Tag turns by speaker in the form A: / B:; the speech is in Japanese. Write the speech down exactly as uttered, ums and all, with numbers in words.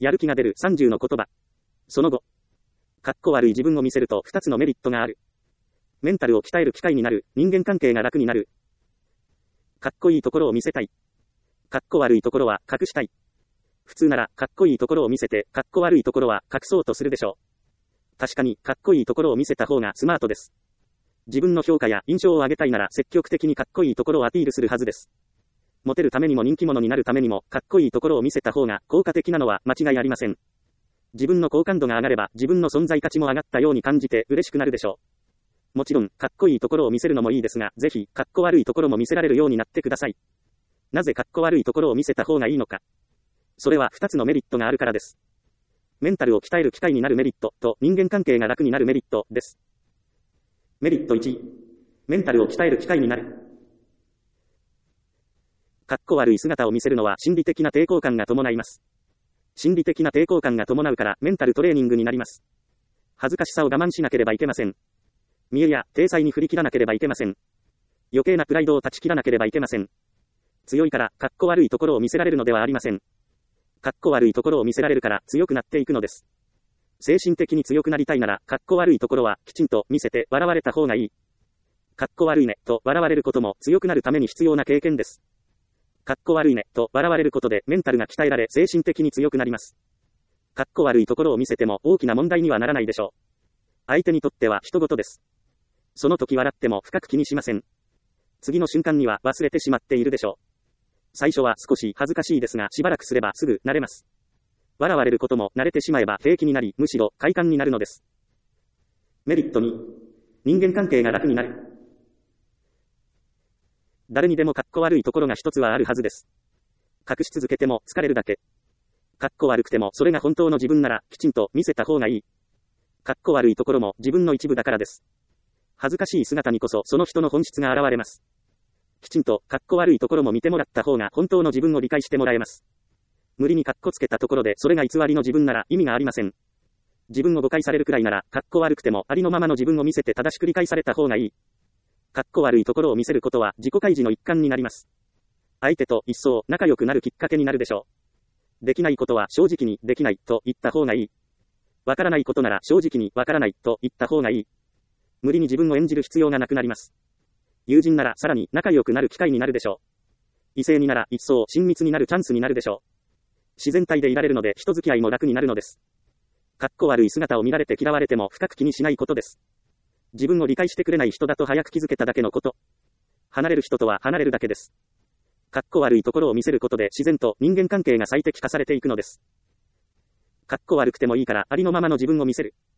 A: やる気が出るさんじゅうの言葉。その後。かっこ悪い自分を見せるとふたつのメリットがある。メンタルを鍛える機会になる。人間関係が楽になる。かっこいいところを見せたい。かっこ悪いところは隠したい。普通ならかっこいいところを見せて、かっこ悪いところは隠そうとするでしょう。確かにかっこいいところを見せた方がスマートです。自分の評価や印象を上げたいなら積極的にかっこいいところをアピールするはずです。モテるためにも人気者になるためにもかっこいいところを見せた方が効果的なのは間違いありません。自分の好感度が上がれば自分の存在価値も上がったように感じて嬉しくなるでしょう。もちろんかっこいいところを見せるのもいいですが、ぜひかっこ悪いところも見せられるようになってください。なぜかっこ悪いところを見せた方がいいのか。それはふたつのメリットがあるからです。メンタルを鍛える機会になるメリットと人間関係が楽になるメリットです。メリットいち、メンタルを鍛える機会になる。かっこ悪い姿を見せるのは心理的な抵抗感が伴います。心理的な抵抗感が伴うからメンタルトレーニングになります。恥ずかしさを我慢しなければいけません。見栄や体裁に振り切らなければいけません。余計なプライドを断ち切らなければいけません。強いからかっこ悪いところを見せられるのではありません。かっこ悪いところを見せられるから強くなっていくのです。精神的に強くなりたいならかっこ悪いところはきちんと見せて笑われた方がいい。かっこ悪いねと笑われることも強くなるために必要な経験です。かっこ悪いねと笑われることでメンタルが鍛えられ精神的に強くなります。かっこ悪いところを見せても大きな問題にはならないでしょう。相手にとっては人事です。その時笑っても深く気にしません。次の瞬間には忘れてしまっているでしょう。最初は少し恥ずかしいですがしばらくすればすぐ慣れます。笑われることも慣れてしまえば平気になり、むしろ快感になるのです。メリットに、人間関係が楽になる。誰にでもかっこ悪いところが一つはあるはずです。隠し続けても疲れるだけ。かっこ悪くてもそれが本当の自分ならきちんと見せた方がいい。かっこ悪いところも自分の一部だからです。恥ずかしい姿にこそその人の本質が現れます。きちんとかっこ悪いところも見てもらった方が本当の自分を理解してもらえます。無理にかっこつけたところでそれが偽りの自分なら意味がありません。自分を誤解されるくらいならかっこ悪くてもありのままの自分を見せて正しく理解された方がいい。かっこ悪いところを見せることは自己開示の一環になります。相手と一層仲良くなるきっかけになるでしょう。できないことは正直にできないと言った方がいい。わからないことなら正直にわからないと言った方がいい。無理に自分を演じる必要がなくなります。友人ならさらに仲良くなる機会になるでしょう。異性になら一層親密になるチャンスになるでしょう。自然体でいられるので人付き合いも楽になるのです。かっこ悪い姿を見られて嫌われても深く気にしないことです。自分を理解してくれない人だと早く気づけただけのこと。離れる人とは離れるだけです。かっこ悪いところを見せることで自然と人間関係が最適化されていくのです。かっこ悪くてもいいからありのままの自分を見せる。